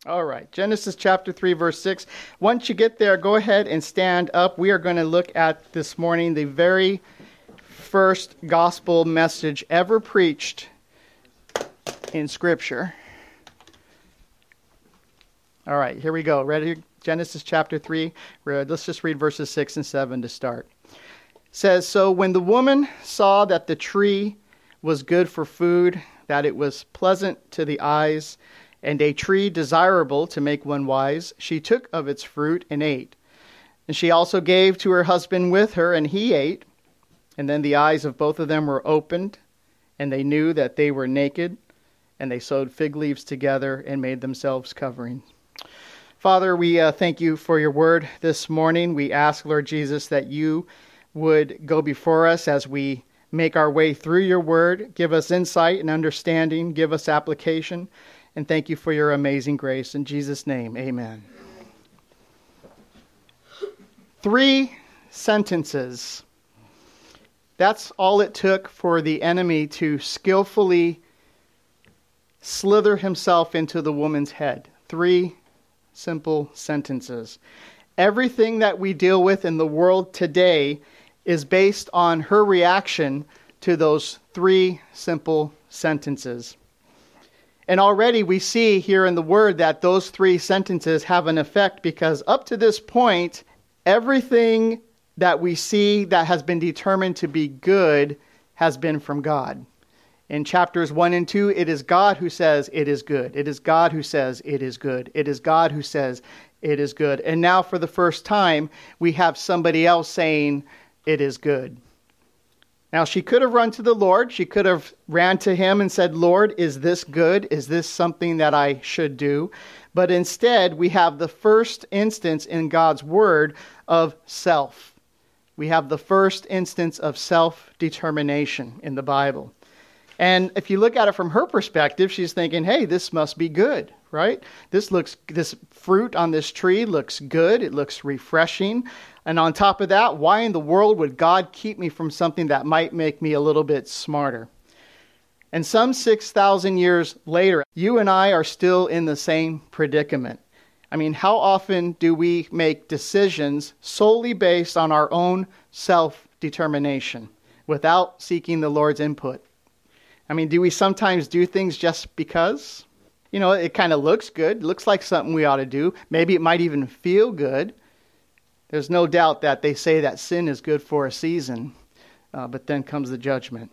All right, Genesis chapter 3, verse 6. Once you get there, go ahead and stand up. We are going to look at this morning the very first gospel message ever preached in Scripture. All right, here we go. Ready? Genesis chapter 3. Let's just read verses 6 and 7 to start. It says, "So when the woman saw that the tree was good for food, that it was pleasant to the eyes, and a tree desirable to make one wise, she took of its fruit and ate. And she also gave to her husband with her, and he ate. And then the eyes of both of them were opened, and they knew that they were naked, and they sewed fig leaves together and made themselves coverings." Father, we thank you for your word this morning. We ask, Lord Jesus, that you would go before us as we make our way through your word. Give us insight and understanding. Give us application. And thank you for your amazing grace. In Jesus' name, amen. 3 sentences. That's all it took for the enemy to skillfully slither himself into the woman's head. 3 simple sentences. Everything that we deal with in the world today is based on her reaction to those 3 simple sentences. And already we see here in the word that those 3 sentences have an effect, because up to this point, everything that we see that has been determined to be good has been from God. In chapters 1 and 2, it is God who says it is good. It is God who says it is good. It is God who says it is good. And now for the first time, we have somebody else saying it is good. Now, she could have run to the Lord. She could have ran to him and said, "Lord, is this good? Is this something that I should do?" But instead, we have the first instance in God's word of self. We have the first instance of self-determination in the Bible. And if you look at it from her perspective, she's thinking, hey, this must be good, right? This fruit on this tree looks good. It looks refreshing. And on top of that, why in the world would God keep me from something that might make me a little bit smarter? And some 6,000 years later, you and I are still in the same predicament. I mean, how often do we make decisions solely based on our own self-determination without seeking the Lord's input? I mean, do we sometimes do things just because? You know, it kind of looks good, looks like something we ought to do. Maybe it might even feel good. There's no doubt that they say that sin is good for a season, but then comes the judgment.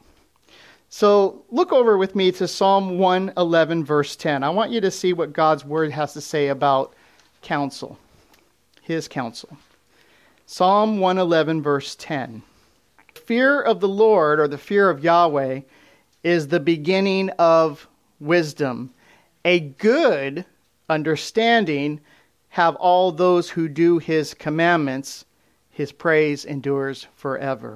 So look over with me to Psalm 111, verse 10. I want you to see what God's word has to say about counsel, his counsel. Psalm 111, verse 10. Fear of the Lord, or the fear of Yahweh, is the beginning of wisdom. A good understanding have all those who do his commandments. His praise endures forever.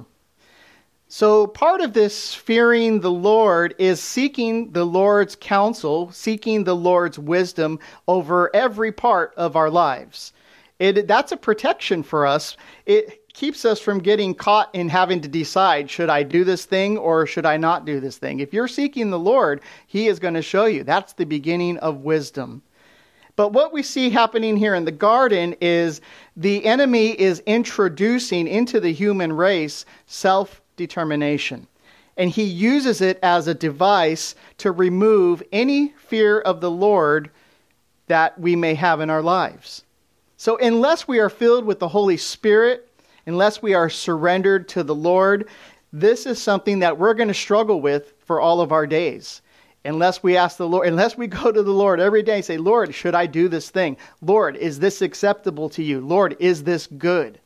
So part of this fearing the Lord is seeking the Lord's counsel, seeking the Lord's wisdom over every part of our lives. That's a protection for us. It keeps us from getting caught in having to decide, should I do this thing or should I not do this thing? If you're seeking the Lord, he is going to show you. That's the beginning of wisdom. But what we see happening here in the garden is the enemy is introducing into the human race self-determination. And he uses it as a device to remove any fear of the Lord that we may have in our lives. So unless we are filled with the Holy Spirit, unless we are surrendered to the Lord, this is something that we're going to struggle with for all of our days. Unless we ask the Lord, unless we go to the Lord every day and say, Lord, should I do this thing? Lord, is this acceptable to you? Lord, is this good?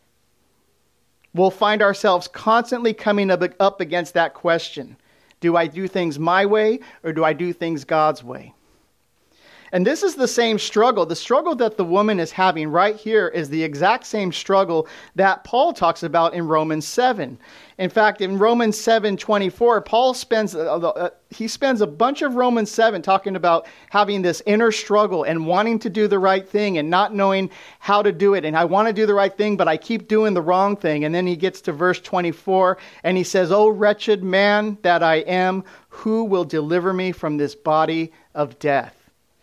We'll find ourselves constantly coming up against that question. Do I do things my way or do I do things God's way? And this is the same struggle. The struggle that the woman is having right here is the exact same struggle that Paul talks about in Romans 7. In fact, in Romans 7:24, Paul spends a bunch of Romans 7 talking about having this inner struggle and wanting to do the right thing and not knowing how to do it. And I want to do the right thing, but I keep doing the wrong thing. And then he gets to verse 24 and he says, "O wretched man that I am, who will deliver me from this body of death?"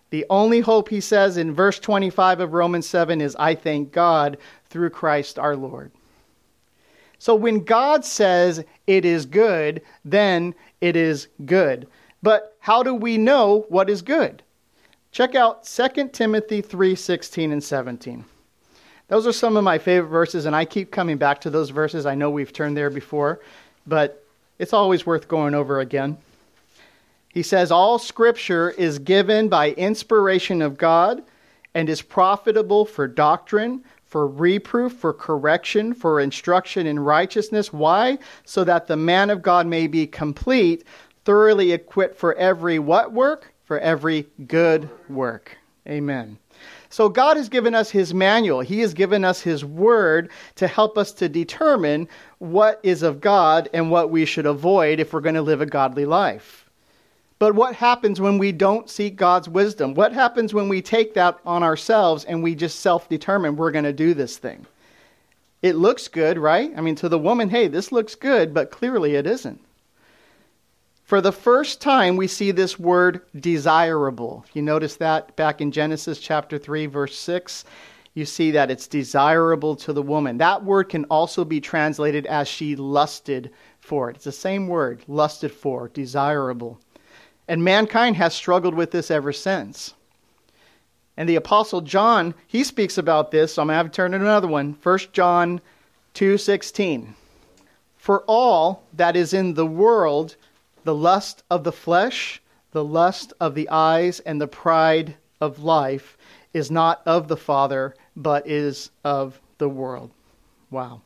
The only hope, he says in verse 25 of Romans 7, is I thank God through Christ our Lord. So when God says it is good, then it is good. But how do we know what is good? Check out 2 Timothy 3:16 and 17. Those are some of my favorite verses, and I keep coming back to those verses. I know we've turned there before, but it's always worth going over again. He says, all Scripture is given by inspiration of God and is profitable for doctrine, for reproof, for correction, for instruction in righteousness. Why? So that the man of God may be complete, thoroughly equipped for every what work? For every good work. Amen. So God has given us his manual. He has given us his word to help us to determine what is of God and what we should avoid if we're going to live a godly life. But what happens when we don't seek God's wisdom? What happens when we take that on ourselves and we just self-determine we're going to do this thing? It looks good, right? I mean, to the woman, hey, this looks good, but clearly it isn't. For the first time, we see this word desirable. You notice that back in Genesis chapter 3, verse 6, you see that it's desirable to the woman. That word can also be translated as she lusted for it. It's the same word, lusted for, desirable. And mankind has struggled with this ever since. And the Apostle John, he speaks about this, so I'm going to have to turn to another one. 1 John 2:16. For all that is in the world, the lust of the flesh, the lust of the eyes, and the pride of life is not of the Father, but is of the world. Wow.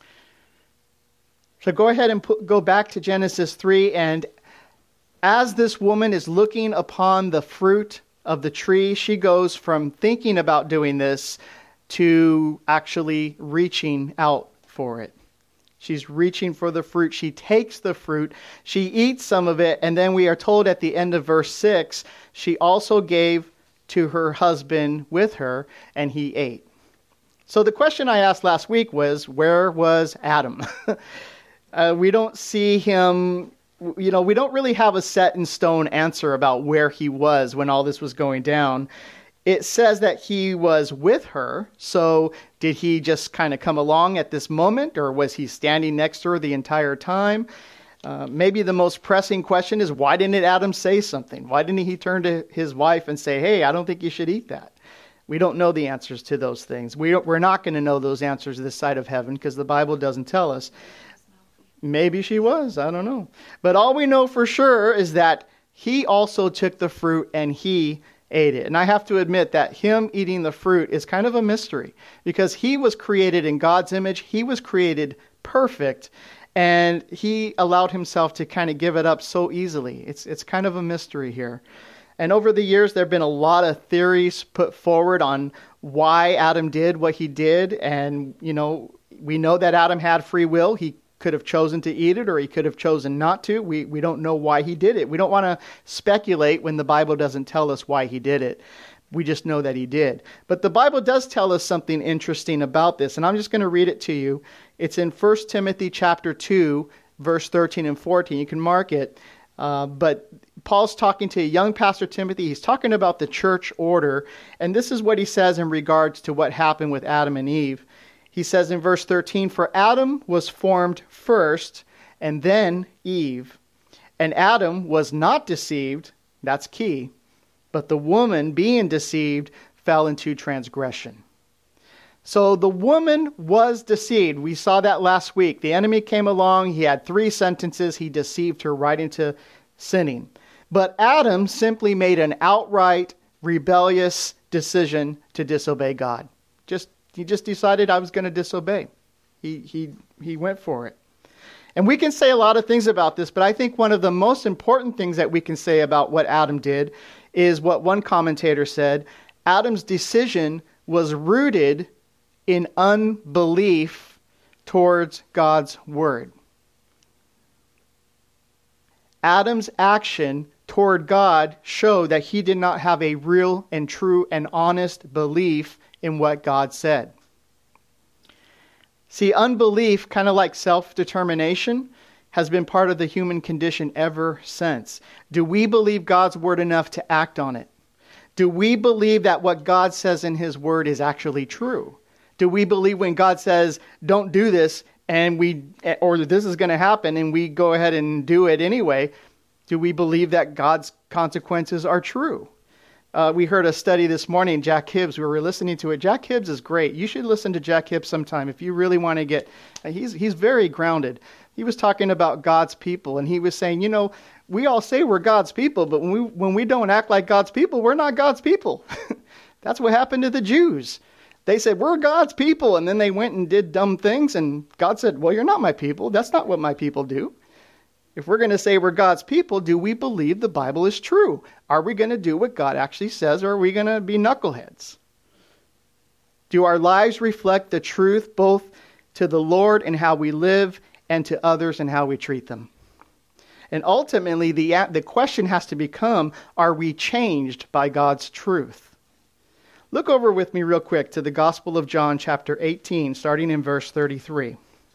So go ahead and go back to Genesis 3, and as this woman is looking upon the fruit of the tree, she goes from thinking about doing this to actually reaching out for it. She's reaching for the fruit. She takes the fruit. She eats some of it. And then we are told at the end of verse 6, she also gave to her husband with her, and he ate. So the question I asked last week was, where was Adam? We don't see him, we don't really have a set in stone answer about where he was when all this was going down. It says that he was with her. So did he just kind of come along at this moment, or was he standing next to her the entire time? Maybe the most pressing question is, why didn't Adam say something? Why didn't he turn to his wife and say, hey, I don't think you should eat that? We don't know the answers to those things. We're not going to know those answers this side of heaven because the Bible doesn't tell us. Maybe she was. I don't know. But all we know for sure is that he also took the fruit and he ate it. And I have to admit that him eating the fruit is kind of a mystery because he was created in God's image. He was created perfect, and he allowed himself to kind of give it up so easily. It's kind of a mystery here. And over the years, there have been a lot of theories put forward on why Adam did what he did. And, we know that Adam had free will. He could have chosen to eat it, or he could have chosen not to. We don't know why he did it. We don't want to speculate when the Bible doesn't tell us why he did it. We just know that he did. But the Bible does tell us something interesting about this, and I'm just going to read it to you. It's in 1 Timothy chapter 2, verse 13 and 14. You can mark it. But Paul's talking to a young pastor Timothy. He's talking about the church order, and this is what he says in regards to what happened with Adam and Eve. He says in verse 13, for Adam was formed first, and then Eve. And Adam was not deceived, that's key, but the woman being deceived fell into transgression. So the woman was deceived. We saw that last week. The enemy came along. He had 3 sentences. He deceived her right into sinning. But Adam simply made an outright rebellious decision to disobey God. He just decided I was going to disobey. He went for it. And we can say a lot of things about this, but I think one of the most important things that we can say about what Adam did is what one commentator said. Adam's decision was rooted in unbelief towards God's word. Adam's action toward God showed that he did not have a real and true and honest belief in what God said. See, unbelief, kind of like self-determination, has been part of the human condition ever since. Do we believe God's word enough to act on it? Do we believe that what God says in his word is actually true? Do we believe when God says, don't do this, or this is going to happen, and we go ahead and do it anyway? Do we believe that God's consequences are true? We heard a study this morning, Jack Hibbs. We were listening to it. Jack Hibbs is great. You should listen to Jack Hibbs sometime if you really want to get... He's very grounded. He was talking about God's people, and he was saying, we all say we're God's people, but when we don't act like God's people, we're not God's people. That's what happened to the Jews. They said, we're God's people, and then they went and did dumb things, and God said, well, you're not my people. That's not what my people do. If we're going to say we're God's people, do we believe the Bible is true? Are we going to do what God actually says, or are we going to be knuckleheads? Do our lives reflect the truth both to the Lord and how we live, and to others and how we treat them? And ultimately, the question has to become, are we changed by God's truth? Look over with me real quick to the Gospel of John, chapter 18, starting in verse 33.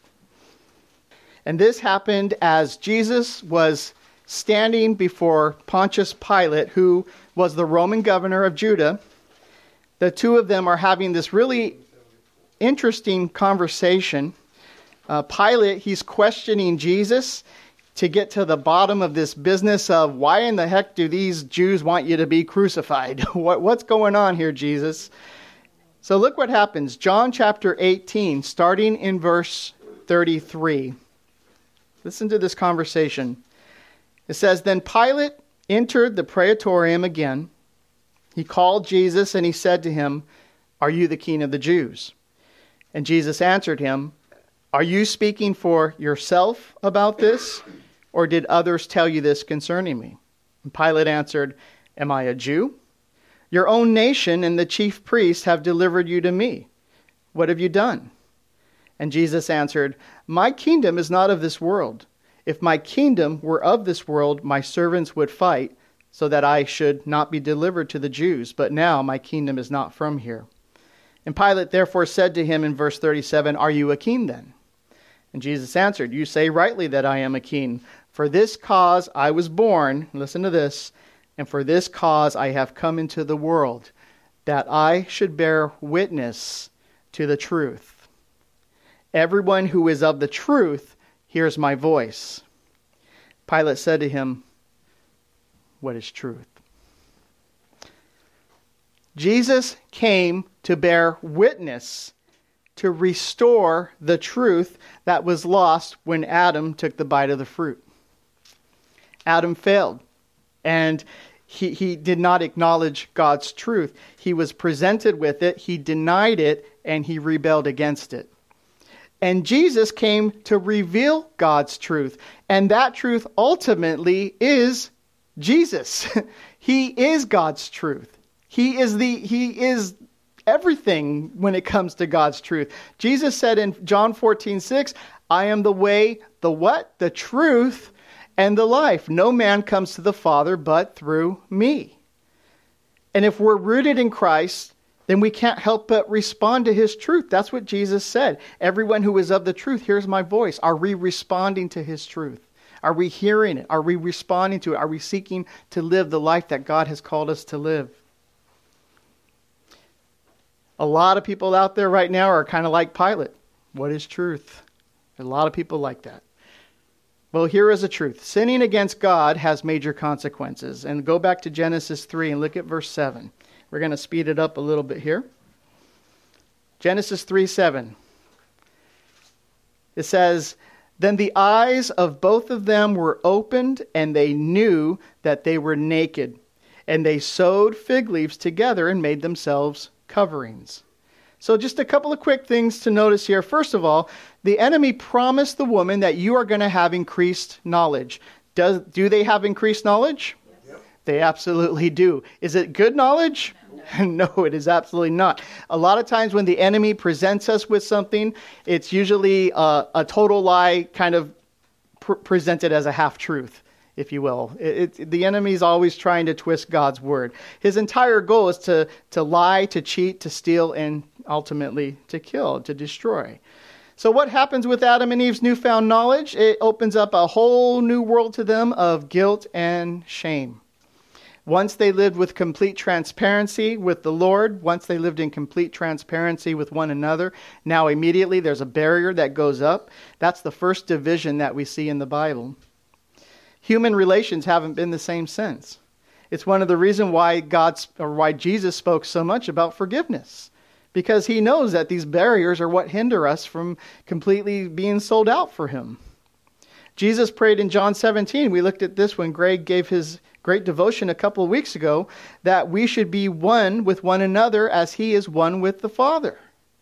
And this happened as Jesus was standing before Pontius Pilate, who was the Roman governor of Judah. The two of them are having this really interesting conversation. Pilate, he's questioning Jesus to get to the bottom of this business of why in the heck do these Jews want you to be crucified? What's going on here, Jesus? So look what happens. John chapter 18, starting in verse 33. Listen to this conversation. It says, Then Pilate entered the praetorium again. He called Jesus and he said to him, Are you the king of the Jews? And Jesus answered him, Are you speaking for yourself about this? Or did others tell you this concerning me? And Pilate answered, Am I a Jew? Your own nation and the chief priests have delivered you to me. What have you done? And Jesus answered, My kingdom is not of this world. If my kingdom were of this world, my servants would fight, so that I should not be delivered to the Jews. But now my kingdom is not from here. And Pilate therefore said to him in verse 37, Are you a king then? And Jesus answered, You say rightly that I am a king. For this cause I was born, listen to this, and for this cause I have come into the world, that I should bear witness to the truth. Everyone who is of the truth hears my voice. Pilate said to him, What is truth? Jesus came to bear witness, to restore the truth that was lost when Adam took the bite of the fruit. Adam failed, and he did not acknowledge God's truth. He was presented with it, he denied it, and he rebelled against it. And Jesus came to reveal God's truth, and that truth ultimately is Jesus. He is God's truth. He is everything when it comes to God's truth. Jesus said in John 14:6, I am the way, the what? The truth and the life. No man comes to the Father but through me. And if we're rooted in Christ, then we can't help but respond to his truth. That's what Jesus said. Everyone who is of the truth hears my voice. Are we responding to his truth? Are we hearing it? Are we responding to it? Are we seeking to live the life that God has called us to live? A lot of people out there right now are kind of like Pilate. What is truth? A lot of people like that. Well, here is the truth. Sinning against God has major consequences. And go back to Genesis 3 and look at verse 7. We're going to speed it up a little bit here. Genesis 3:7. It says, Then the eyes of both of them were opened, and they knew that they were naked. And they sewed fig leaves together and made themselves coverings. So just a couple of quick things to notice here. First of all, the enemy promised the woman that you are going to have increased knowledge. Do they have increased knowledge? Yes. They absolutely do. Is it good knowledge? No, it is absolutely not. A lot of times when the enemy presents us with something, it's usually a total lie kind of presented as a half-truth, if you will. The enemy is always trying to twist God's word. His entire goal is to lie, to cheat, to steal, and ultimately to kill, to destroy. So what happens with Adam and Eve's newfound knowledge? It opens up a whole new world to them of guilt and shame. Once they lived with complete transparency with the Lord, once they lived in complete transparency with one another, now immediately there's a barrier that goes up. That's the first division that we see in the Bible. Human relations haven't been the same since. It's one of the reasons why why Jesus spoke so much about forgiveness. Because he knows that these barriers are what hinder us from completely being sold out for him. Jesus prayed in John 17. We looked at this when Greg gave his great devotion a couple of weeks ago, that we should be one with one another as he is one with the Father.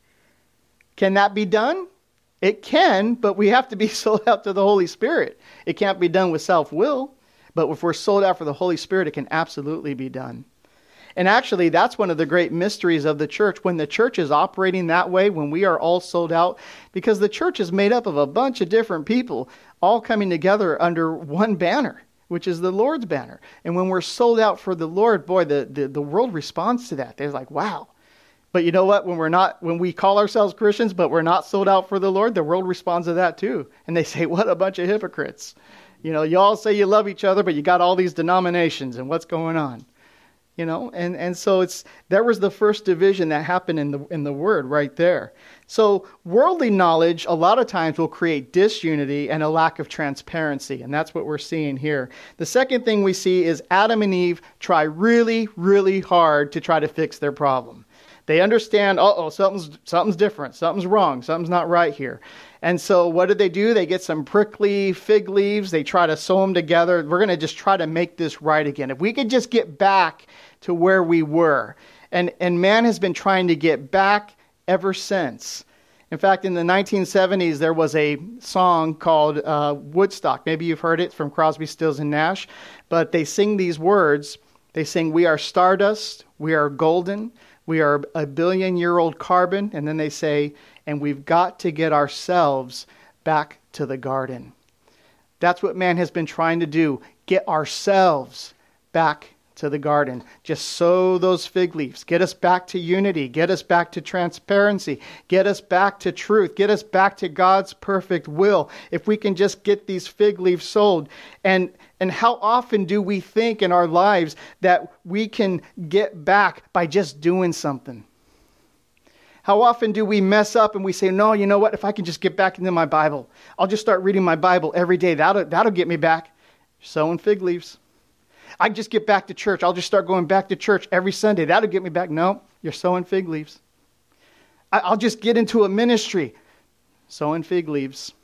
Can that be done? It can, but we have to be sold out to the Holy Spirit. It can't be done with self-will, but if we're sold out for the Holy Spirit, it can absolutely be done. And actually, that's one of the great mysteries of the church, when the church is operating that way, when we are all sold out, because the church is made up of a bunch of different people, all coming together under one banner, which is the Lord's banner. And when we're sold out for the Lord, boy, the world responds to that. They're like, wow. But you know what? When we call ourselves Christians, but we're not sold out for the Lord, the world responds to that too. And they say, what a bunch of hypocrites. You all say you love each other, but you got all these denominations, and what's going on? And so there was the first division that happened in the word right there. So worldly knowledge a lot of times will create disunity and a lack of transparency, and that's what we're seeing here. The second thing we see is Adam and Eve try really, really hard to try to fix their problem. They understand, something's different, something's wrong, something's not right here. And so what do? They get some prickly fig leaves, they try to sew them together. We're going to just try to make this right again. If we could just get back to where we were. And man has been trying to get back ever since. In fact, in the 1970s, there was a song called Woodstock. Maybe you've heard it from Crosby, Stills, and Nash. But they sing these words. They sing, we are stardust, we are golden, we are a billion-year-old carbon. And then they say, and we've got to get ourselves back to the garden. That's what man has been trying to do. Get ourselves back to the garden. Just sow those fig leaves. Get us back to unity. Get us back to transparency. Get us back to truth. Get us back to God's perfect will. If we can just get these fig leaves sowed. And how often do we think in our lives that we can get back by just doing something? How often do we mess up and we say, no, you know what? If I can just get back into my Bible, I'll just start reading my Bible every day. That'll get me back. Sowing fig leaves. I just get back to church. I'll just start going back to church every Sunday. That'll get me back. No, you're sowing fig leaves. I'll just get into a ministry. Sowing fig leaves.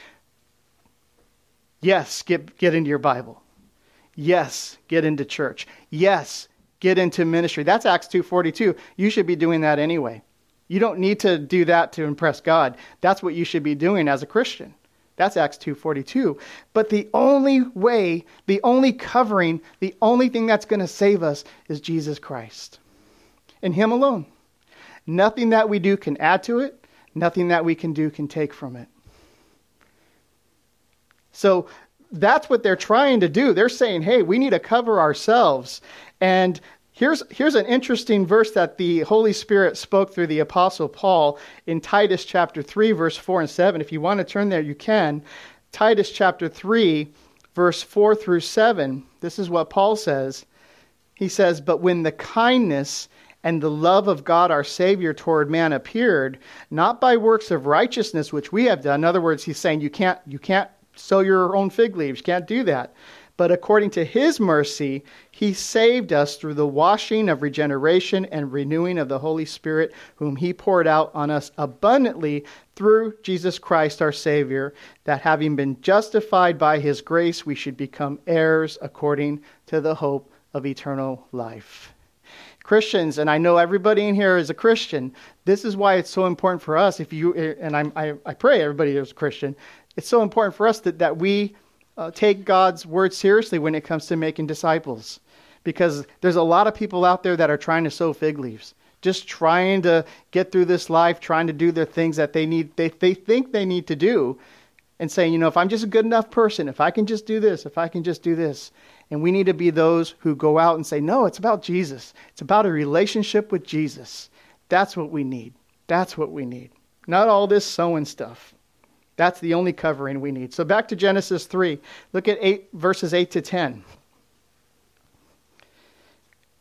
Yes, get into your Bible. Yes, get into church. Yes, get into ministry. That's Acts 2:42. You should be doing that anyway. You don't need to do that to impress God. That's what you should be doing as a Christian. That's Acts 2:42. But the only way, the only covering, the only thing that's going to save us is Jesus Christ. And Him alone. Nothing that we do can add to it. Nothing that we can do can take from it. So that's what they're trying to do. They're saying, hey, we need to cover ourselves. And here's an interesting verse that the Holy Spirit spoke through the Apostle Paul in Titus chapter 3, verse 4 and 7. If you want to turn there, you can. Titus chapter 3, verse 4 through 7. This is what Paul says. He says, but when the kindness and the love of God our Savior toward man appeared, not by works of righteousness which we have done. In other words, he's saying you can't sow your own fig leaves. You can't do that. But according to His mercy, He saved us through the washing of regeneration and renewing of the Holy Spirit, whom He poured out on us abundantly through Jesus Christ our Savior, that having been justified by His grace, we should become heirs according to the hope of eternal life. Christians, and I know everybody in here is a Christian, this is why it's so important for us, I pray everybody is a Christian, it's so important for us that we take God's word seriously when it comes to making disciples. Because there's a lot of people out there that are trying to sow fig leaves. Just trying to get through this life, trying to do their things that they think they need to do. And saying, if I'm just a good enough person, if I can just do this, if I can just do this. And we need to be those who go out and say, no, it's about Jesus. It's about a relationship with Jesus. That's what we need. That's what we need. Not all this sowing stuff. That's the only covering we need. So back to Genesis 3. Look at verses 8 to 10.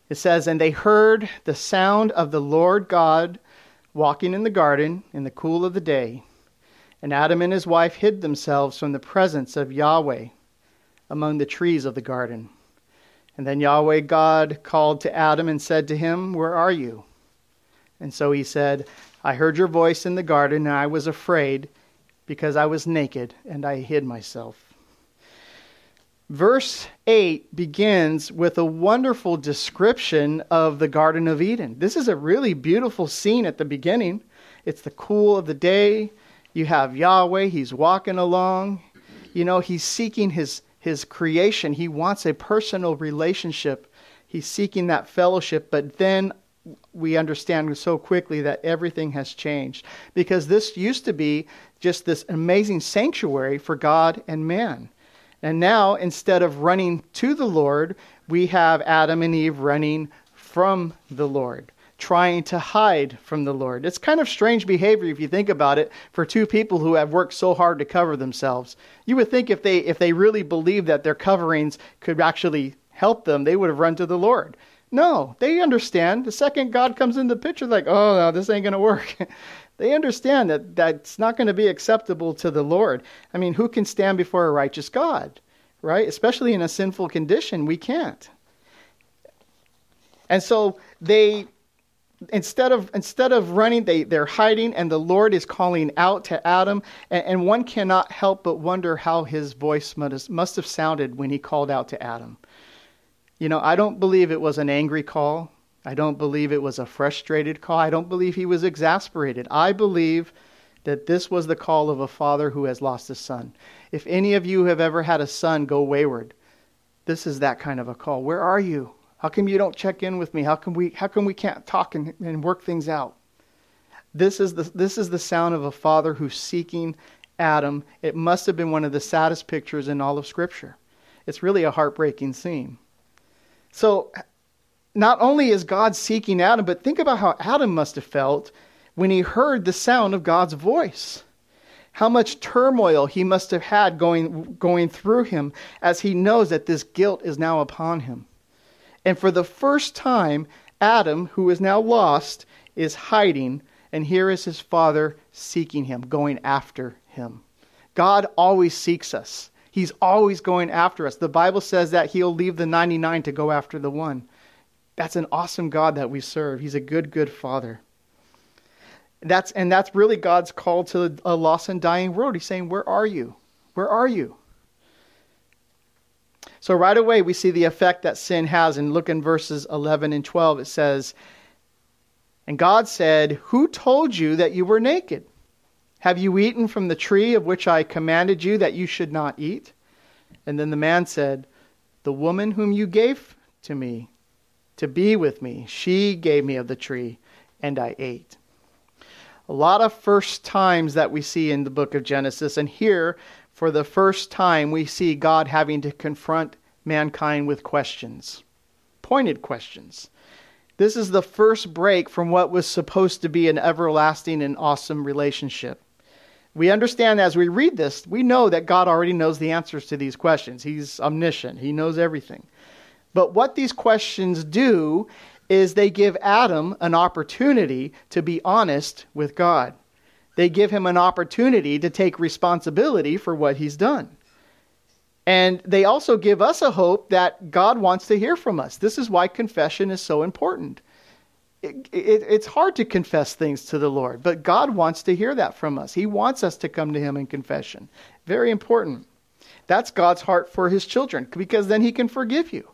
It says, "And they heard the sound of the Lord God walking in the garden in the cool of the day. And Adam and his wife hid themselves from the presence of Yahweh among the trees of the garden. And then Yahweh God called to Adam and said to him, 'Where are you?' And so he said, 'I heard your voice in the garden, and I was afraid because I was naked, and I hid myself.'" Verse 8 begins with a wonderful description of the Garden of Eden. This is a really beautiful scene at the beginning. It's the cool of the day. You have Yahweh. He's walking along. He's seeking his creation. He wants a personal relationship. He's seeking that fellowship. But then we understand so quickly that everything has changed, because this used to be just this amazing sanctuary for God and man. And now, instead of running to the Lord, we have Adam and Eve running from the Lord, trying to hide from the Lord. It's kind of strange behavior if you think about it for two people who have worked so hard to cover themselves. You would think if they really believed that their coverings could actually help them, they would have run to the Lord. No, they understand. The second God comes in the picture, like, oh, no, this ain't going to work. They understand that that's not going to be acceptable to the Lord. I mean, who can stand before a righteous God, right? Especially in a sinful condition, we can't. And so they, instead of running, they're hiding, and the Lord is calling out to Adam. And one cannot help but wonder how his voice must have sounded when he called out to Adam. I don't believe it was an angry call. I don't believe it was a frustrated call. I don't believe he was exasperated. I believe that this was the call of a father who has lost a son. If any of you have ever had a son go wayward, this is that kind of a call. Where are you? How come you don't check in with me? How come we can't talk and work things out? This is the sound of a father who's seeking Adam. It must have been one of the saddest pictures in all of Scripture. It's really a heartbreaking scene. So not only is God seeking Adam, but think about how Adam must have felt when he heard the sound of God's voice. How much turmoil he must have had going through him as he knows that this guilt is now upon him. And for the first time, Adam, who is now lost, is hiding, and here is his father seeking him, going after him. God always seeks us. He's always going after us. The Bible says that he'll leave the 99 to go after the one. That's an awesome God that we serve. He's a good, good father. That's really God's call to a lost and dying world. He's saying, where are you? Where are you? So right away we see the effect that sin has. And look in verses 11 and 12. It says, "And God said, 'Who told you that you were naked? Have you eaten from the tree of which I commanded you that you should not eat?' And then the man said, 'The woman whom you gave to me to be with me, she gave me of the tree, and I ate.'" A lot of first times that we see in the book of Genesis. And here, for the first time, we see God having to confront mankind with questions. Pointed questions. This is the first break from what was supposed to be an everlasting and awesome relationship. We understand as we read this, we know that God already knows the answers to these questions. He's omniscient. He knows everything. But what these questions do is they give Adam an opportunity to be honest with God. They give him an opportunity to take responsibility for what he's done. And they also give us a hope that God wants to hear from us. This is why confession is so important. It's hard to confess things to the Lord, but God wants to hear that from us. He wants us to come to him in confession. Very important. That's God's heart for his children, because then he can forgive you.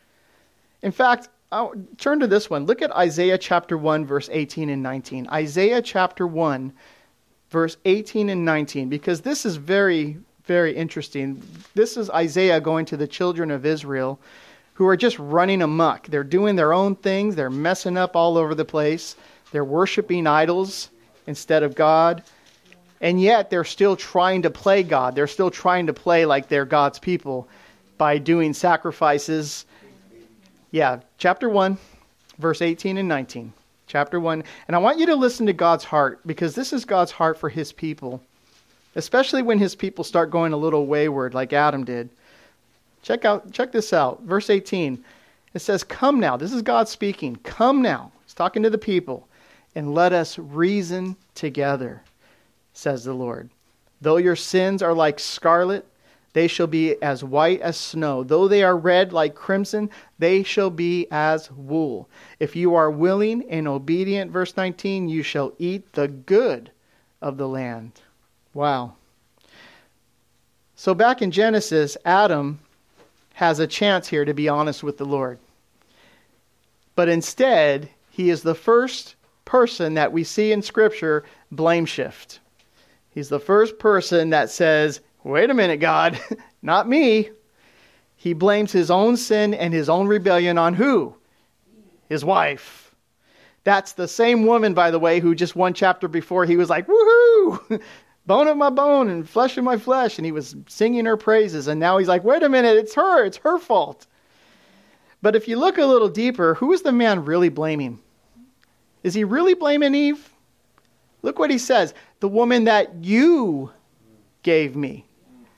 In fact, I'll turn to this one. Look at Isaiah chapter 1, verse 18 and 19. Isaiah chapter 1, verse 18 and 19, because this is very, very interesting. This is Isaiah going to the children of Israel who are just running amok. They're doing their own things. They're messing up all over the place. They're worshiping idols instead of God. And yet they're still trying to play God. They're still trying to play like they're God's people by doing sacrifices. Yeah, chapter 1, verse 18 and 19. Chapter 1. And I want you to listen to God's heart, because this is God's heart for his people, especially when his people start going a little wayward like Adam did. Check this out. Verse 18. It says, come now. This is God speaking. Come now. He's talking to the people. And let us reason together, says the Lord. Though your sins are like scarlet, they shall be as white as snow. Though they are red like crimson, they shall be as wool. If you are willing and obedient, verse 19, you shall eat the good of the land. Wow. So back in Genesis, Adam has a chance here to be honest with the Lord. But instead, he is the first person that we see in Scripture blame shift. He's the first person that says, wait a minute, God, not me. He blames his own sin and his own rebellion on who? His wife. That's the same woman, by the way, who just one chapter before he was like, woohoo, bone of my bone and flesh of my flesh. And he was singing her praises. And now he's like, wait a minute, it's her fault. But if you look a little deeper, who is the man really blaming? Is he really blaming Eve? Look what he says. The woman that you gave me.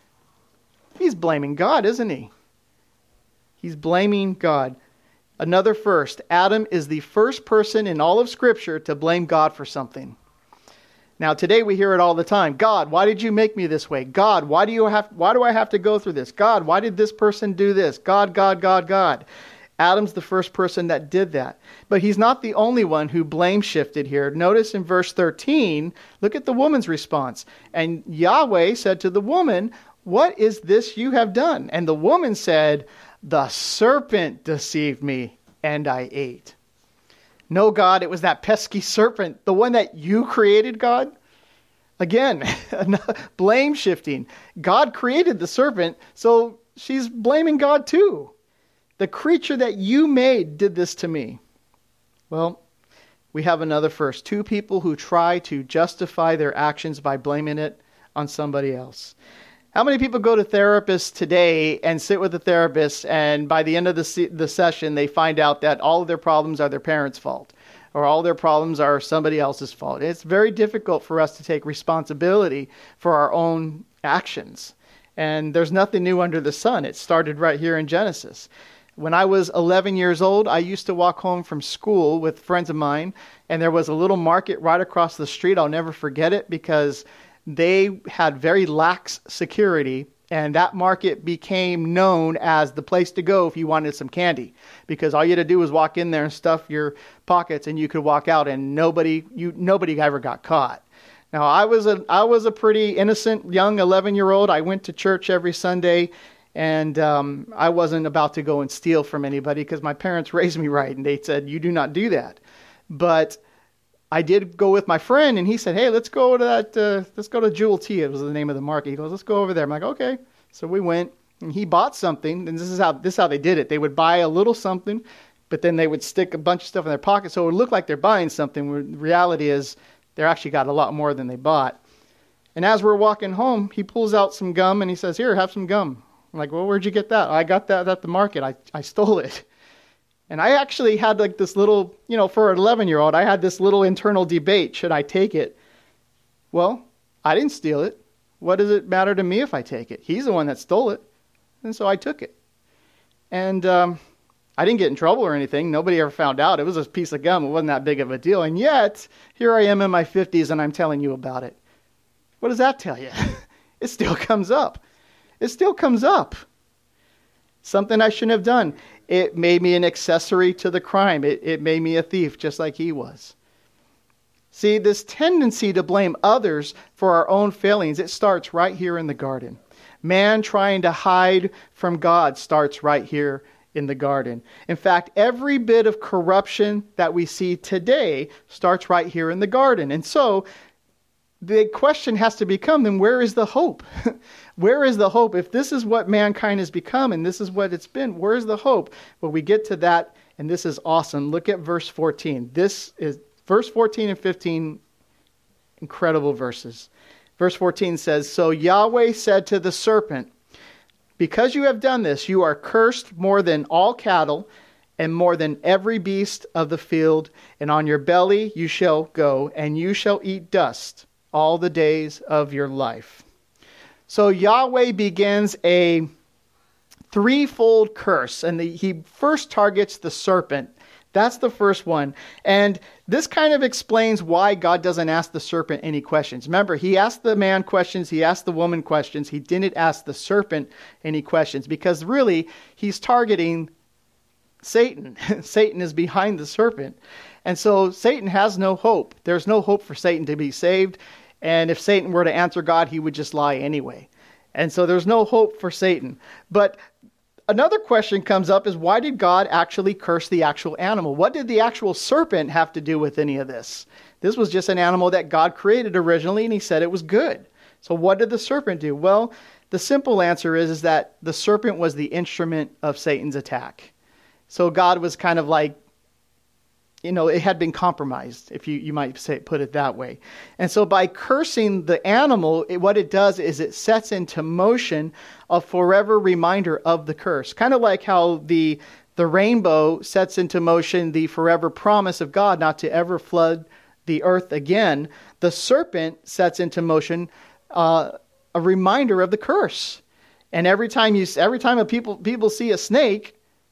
He's blaming God, isn't he? He's blaming God. Another first. Adam is the first person in all of Scripture to blame God for something. Now today we hear it all the time. God, why did you make me this way? God, why do I have to go through this? God, why did this person do this? God, God, God, God. Adam's the first person that did that. But he's not the only one who blame shifted here. Notice in verse 13, look at the woman's response. And Yahweh said to the woman, what is this you have done? And the woman said, the serpent deceived me, and I ate. No, God, it was that pesky serpent, the one that you created, God. Again, blame shifting. God created the serpent, so she's blaming God too. The creature that you made did this to me. Well, we have another first. Two people who try to justify their actions by blaming it on somebody else. How many people go to therapists today and sit with a therapist, and by the end of the session, they find out that all of their problems are their parents' fault, or all their problems are somebody else's fault? It's very difficult for us to take responsibility for our own actions. And there's nothing new under the sun. It started right here in Genesis. When I was 11 years old, I used to walk home from school with friends of mine, and there was a little market right across the street. I'll never forget it because they had very lax security, and that market became known as the place to go if you wanted some candy, because all you had to do was walk in there and stuff your pockets, and you could walk out, and nobody ever got caught. Now, I was a pretty innocent young 11-year-old. I went to church every Sunday, and I wasn't about to go and steal from anybody because my parents raised me right, and they said, you do not do that. But I did go with my friend, and he said, hey, let's go to Jewel T. It was the name of the market. He goes, let's go over there. I'm like, okay. So we went, and he bought something, and this is how they did it. They would buy a little something, but then they would stick a bunch of stuff in their pocket, so it would look like they're buying something. When the reality is they actually got a lot more than they bought. And as we're walking home, he pulls out some gum, and he says, here, have some gum. I'm like, well, where'd you get that? I got that at the market. I stole it. And I actually had like this little, for an 11-year-old, I had this little internal debate. Should I take it? Well, I didn't steal it. What does it matter to me if I take it? He's the one that stole it. And so I took it. And I didn't get in trouble or anything. Nobody ever found out. It was a piece of gum. It wasn't that big of a deal. And yet, here I am in my 50s and I'm telling you about it. What does that tell you? It still comes up. It still comes up. Something I shouldn't have done. It made me an accessory to the crime. It made me a thief, just like he was. See, this tendency to blame others for our own failings, it starts right here in the garden. Man trying to hide from God starts right here in the garden. In fact, every bit of corruption that we see today starts right here in the garden. And so the question has to become, then where is the hope? Where is the hope? If this is what mankind has become and this is what it's been, where's the hope? Well, we get to that, and this is awesome. Look at verse 14. This is verse 14 and 15, incredible verses. Verse 14 says, so Yahweh said to the serpent, because you have done this, you are cursed more than all cattle and more than every beast of the field, and on your belly you shall go, and you shall eat dust all the days of your life. So Yahweh begins a threefold curse. And he first targets the serpent. That's the first one. And this kind of explains why God doesn't ask the serpent any questions. Remember, he asked the man questions, he asked the woman questions. He didn't ask the serpent any questions because really he's targeting Satan. Satan is behind the serpent. And so Satan has no hope. There's no hope for Satan to be saved. And if Satan were to answer God, he would just lie anyway. And so there's no hope for Satan. But another question comes up is, why did God actually curse the actual animal? What did the actual serpent have to do with any of this? This was just an animal that God created originally, and he said it was good. So what did the serpent do? Well, the simple answer is that the serpent was the instrument of Satan's attack. So God was kind of like, it had been compromised, if you might say, put it that way. And so by cursing the animal, what it does is it sets into motion a forever reminder of the curse. Kind of like how the rainbow sets into motion the forever promise of God not to ever flood the earth again. The serpent sets into motion a reminder of the curse. And every time people see a snake,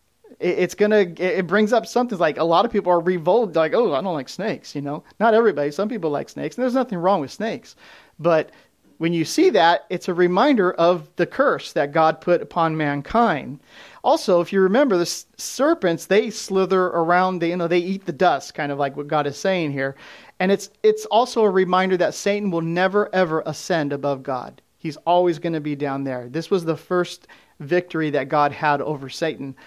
it brings up something like, a lot of people are revolted, like, oh, I don't like snakes, Not everybody. Some people like snakes, and there's nothing wrong with snakes. But when you see that, it's a reminder of the curse that God put upon mankind. Also, if you remember, the serpents, they slither around, they eat the dust, kind of like what God is saying here. And it's also a reminder that Satan will never, ever ascend above God. He's always going to be down there. This was the first victory that God had over Satan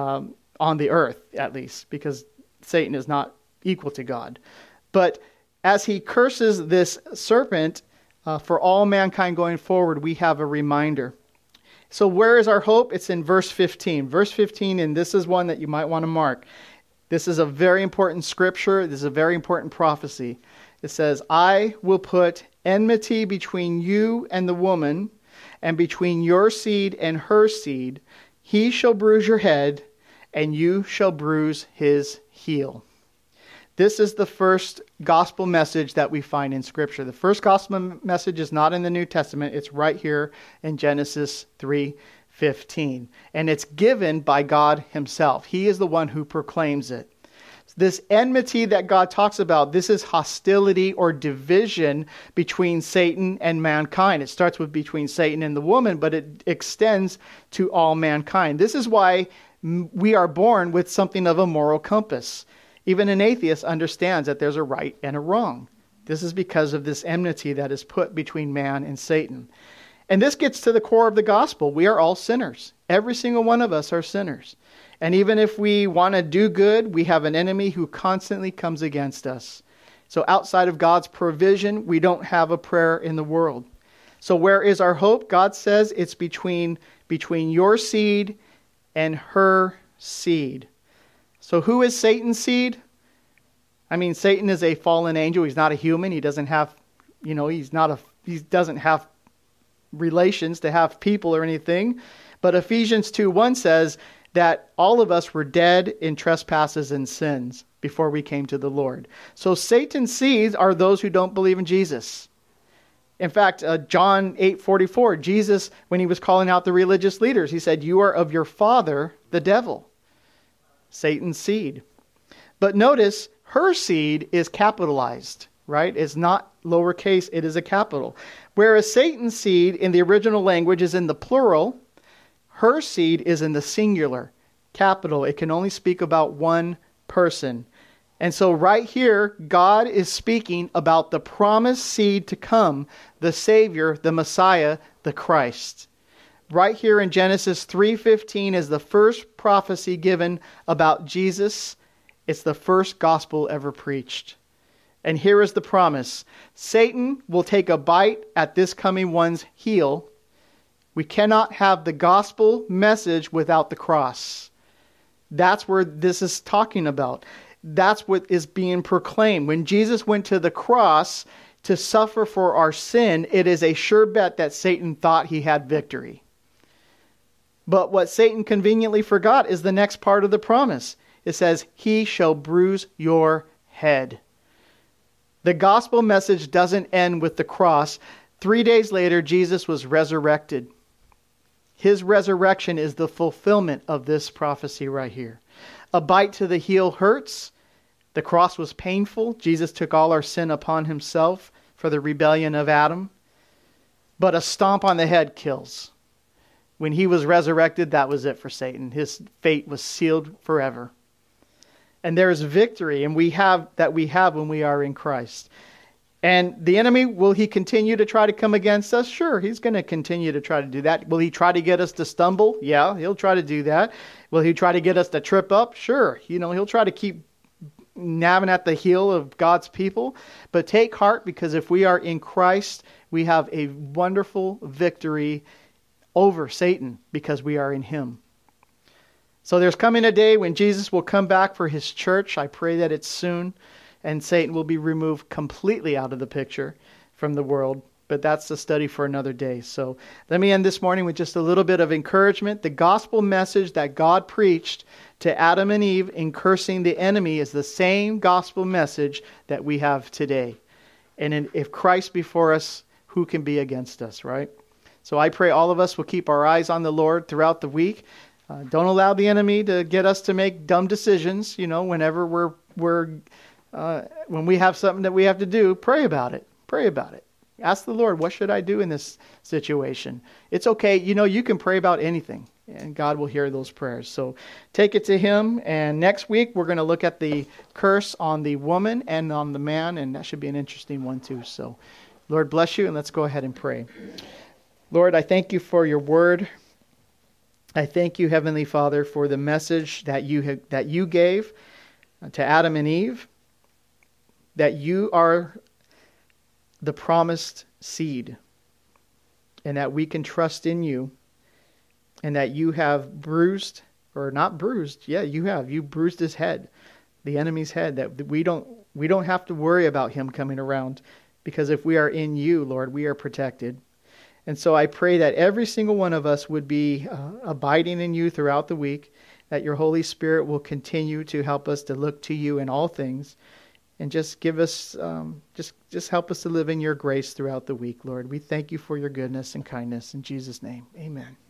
on the earth, at least, because Satan is not equal to God. But as he curses this serpent for all mankind going forward, we have a reminder. So where is our hope? It's in verse 15. Verse 15, and this is one that you might want to mark. This is a very important scripture. This is a very important prophecy. It says, I will put enmity between you and the woman, and between your seed and her seed. He shall bruise your head, and you shall bruise his heel. This is the first gospel message that we find in Scripture. The first gospel message is not in the New Testament. It's right here in Genesis 3:15. And it's given by God himself. He is the one who proclaims it. This enmity that God talks about, this is hostility or division between Satan and mankind. It starts with between Satan and the woman, but it extends to all mankind. This is why we are born with something of a moral compass. Even an atheist understands that there's a right and a wrong. This is because of this enmity that is put between man and Satan. And this gets to the core of the gospel. We are all sinners. Every single one of us are sinners. And even if we want to do good, we have an enemy who constantly comes against us. So outside of God's provision, we don't have a prayer in the world. So where is our hope? God says it's between your seed and her seed. So who is Satan's seed? I mean, Satan is a fallen angel. He's not a human. He doesn't have, he doesn't have relations to have people or anything. But Ephesians 2:1 says that all of us were dead in trespasses and sins before we came to the Lord. So Satan's seeds are those who don't believe in Jesus. In fact, John 8:44, Jesus, when he was calling out the religious leaders, he said, you are of your father, the devil. Satan's seed. But notice, her seed is capitalized, right? It's not lowercase, it is a capital. Whereas Satan's seed in the original language is in the plural, her seed is in the singular, capital. It can only speak about one person. And so right here, God is speaking about the promised seed to come, the Savior, the Messiah, the Christ. Right here in Genesis 3:15 is the first prophecy given about Jesus. It's the first gospel ever preached. And here is the promise. Satan will take a bite at this coming one's heel. We cannot have the gospel message without the cross. That's where this is talking about. That's what is being proclaimed. When Jesus went to the cross to suffer for our sin, it is a sure bet that Satan thought he had victory. But what Satan conveniently forgot is the next part of the promise. It says, he shall bruise your head. The gospel message doesn't end with the cross. 3 days later, Jesus was resurrected. His resurrection is the fulfillment of this prophecy right here. A bite to the heel hurts. The cross was painful. Jesus took all our sin upon himself for the rebellion of Adam. But a stomp on the head kills. When he was resurrected, that was it for Satan. His fate was sealed forever. And there is victory, and we have when we are in Christ. And the enemy, will he continue to try to come against us? Sure, he's going to continue to try to do that. Will he try to get us to stumble? Yeah, he'll try to do that. Will he try to get us to trip up? Sure. He'll try to keep nabbing at the heel of God's people. But take heart, because if we are in Christ, we have a wonderful victory over Satan because we are in him. So there's coming a day when Jesus will come back for his church. I pray that it's soon. And Satan will be removed completely out of the picture from the world. But that's the study for another day. So let me end this morning with just a little bit of encouragement. The gospel message that God preached to Adam and Eve in cursing the enemy is the same gospel message that we have today. And if Christ be for us, who can be against us, right? So I pray all of us will keep our eyes on the Lord throughout the week. Don't allow the enemy to get us to make dumb decisions. Whenever when we have something that we have to do, pray about it. Pray about it. Ask the Lord, what should I do in this situation? It's okay. You can pray about anything, and God will hear those prayers. So take it to him. And next week, we're going to look at the curse on the woman and on the man, and that should be an interesting one too. So Lord bless you, and let's go ahead and pray. Lord, I thank you for your word. I thank you, Heavenly Father, for the message that you gave to Adam and Eve, that you are the promised seed, and that we can trust in you, and that you have bruised, or not bruised, you bruised his head, the enemy's head, that we don't have to worry about him coming around, because if we are in you, Lord, we are protected. And so I pray that every single one of us would be abiding in you throughout the week, that your Holy Spirit will continue to help us to look to you in all things, and just give us, just help us to live in your grace throughout the week, Lord. We thank you for your goodness and kindness. In Jesus' name, amen.